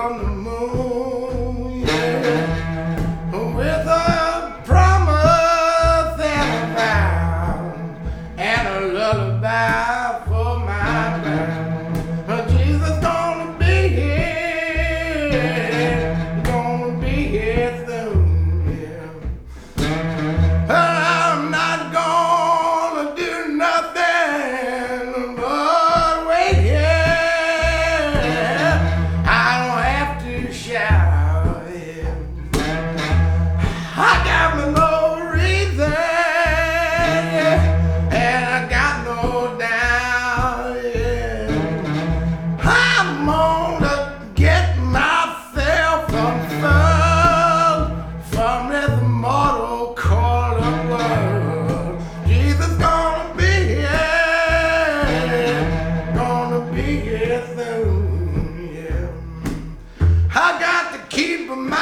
on the moon, yeah, with a promise and a vow and a lullaby for my crown. But Jesus gonna be here, gonna be here soon, yeah. I'm not gonna do nothing but wait here. I don't have to shout, yeah. I got me no reason, yeah, and I got no doubt, yeah. I'm gonna get myself unfurled from this mortal coil of world. Jesus gonna be here soon, yeah. I got to keep my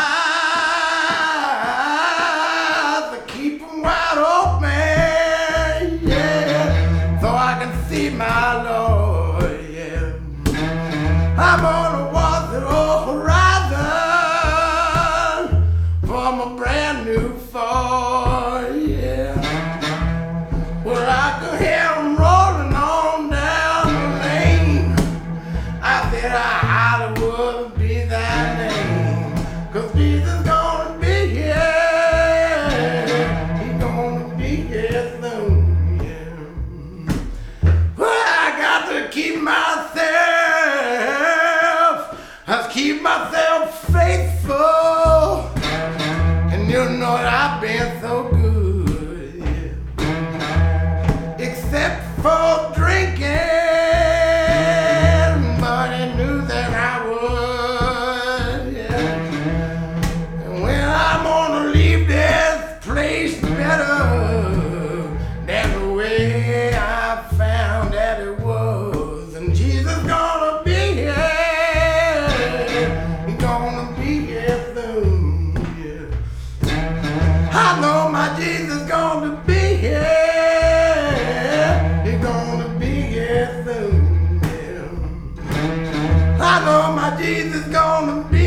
eyes, keep them wide open, yeah, so I can see my Lord, yeah. I'm on a walk through horizon from a brand new fall, yeah. Well, I could hear them rolling on down the lane. I said, Hollywood be thy name, 'cause Jesus gonna be here. He gonna be here soon, yeah. Well, I got to keep myself faithful, and you know that I've been so good, yeah. Except for drinking, but I knew that I would, yeah. And when I'm gonna leave this place better than the way I found that it was. And Jesus gonna be here, he gonna be here soon, yeah. I know my Jesus gonna be here, he gonna be here soon, yeah. I know my Jesus gonna be